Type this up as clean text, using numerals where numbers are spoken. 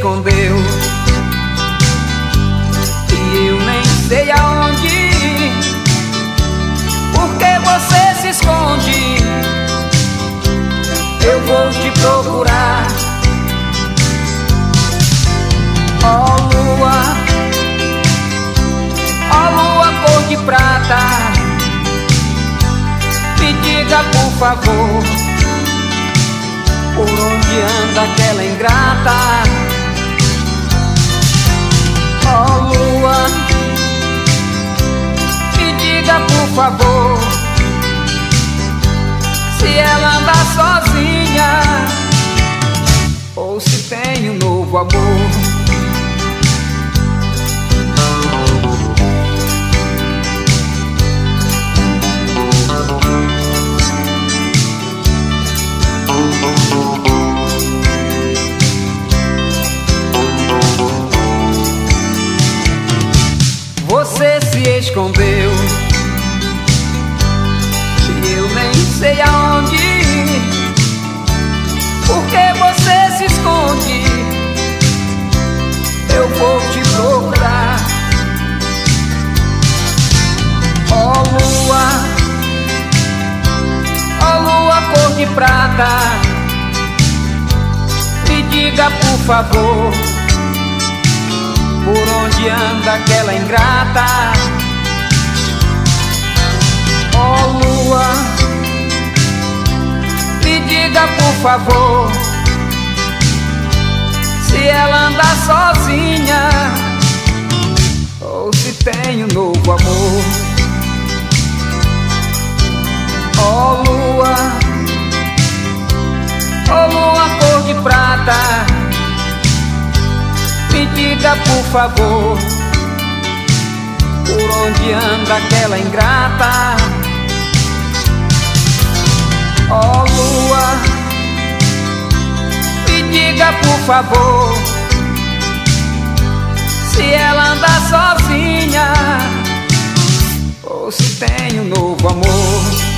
escondeu e eu nem sei aonde ir. Por que você se esconde? Eu vou te procurar. Ó lua cor de prata, me diga por favor, por onde anda aquela ingrata? Ó lua, me diga por favor, se ela anda sozinha ou se tem um novo amor. Você se escondeu e eu nem sei aonde ir. Por que você se esconde? Eu vou te procurar. Ó lua cor de prata, me diga por favor, por onde anda aquela ingrata? Ó lua, me diga por favor, se ela anda sozinha ou se tem um novo amor. Ó lua cor de prata, me diga por favor, por onde anda aquela ingrata? Ó lua, me diga por favor, se ela anda sozinha ou se tem um novo amor.